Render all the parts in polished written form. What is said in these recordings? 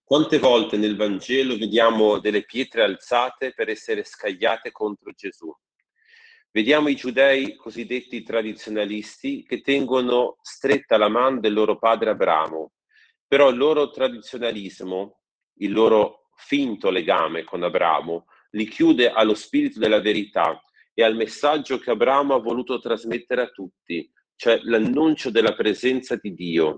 Quante volte nel Vangelo vediamo delle pietre alzate per essere scagliate contro Gesù? Vediamo i giudei cosiddetti tradizionalisti che tengono stretta la mano del loro padre Abramo, però il loro tradizionalismo, il loro finto legame con Abramo, li chiude allo spirito della verità e al messaggio che Abramo ha voluto trasmettere a tutti, cioè l'annuncio della presenza di Dio.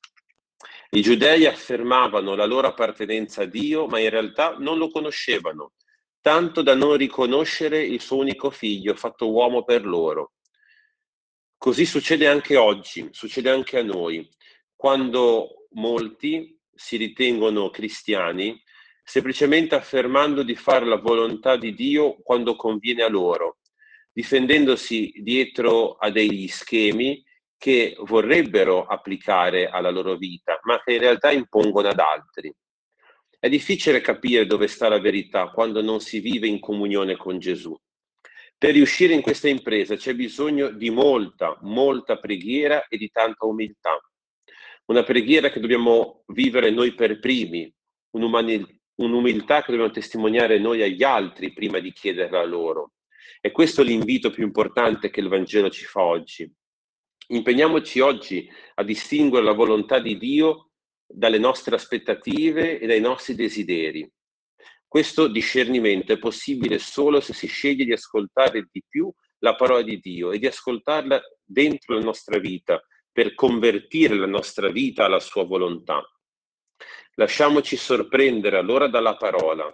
I giudei affermavano la loro appartenenza a Dio, ma in realtà non lo conoscevano, tanto da non riconoscere il suo unico figlio fatto uomo per loro. Così succede anche oggi, succede anche a noi, quando molti si ritengono cristiani, semplicemente affermando di fare la volontà di Dio quando conviene a loro, difendendosi dietro a degli schemi che vorrebbero applicare alla loro vita, ma che in realtà impongono ad altri. È difficile capire dove sta la verità quando non si vive in comunione con Gesù. Per riuscire in questa impresa c'è bisogno di molta preghiera e di tanta umiltà. Una preghiera che dobbiamo vivere noi per primi, un'umiltà che dobbiamo testimoniare noi agli altri prima di chiederla a loro. E questo è l'invito più importante che il Vangelo ci fa oggi. Impegniamoci oggi a distinguere la volontà di Dio dalle nostre aspettative e dai nostri desideri. Questo discernimento è possibile solo se si sceglie di ascoltare di più la parola di Dio e di ascoltarla dentro la nostra vita per convertire la nostra vita alla sua volontà. Lasciamoci sorprendere allora dalla parola.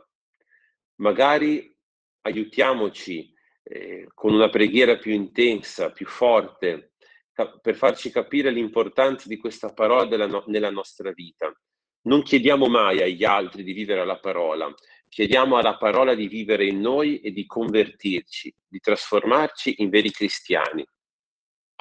Magari aiutiamoci con una preghiera più intensa, più forte, per farci capire l'importanza di questa parola nella nostra vita. Non chiediamo mai agli altri di vivere la parola, chiediamo alla parola di vivere in noi e di convertirci, di trasformarci in veri cristiani.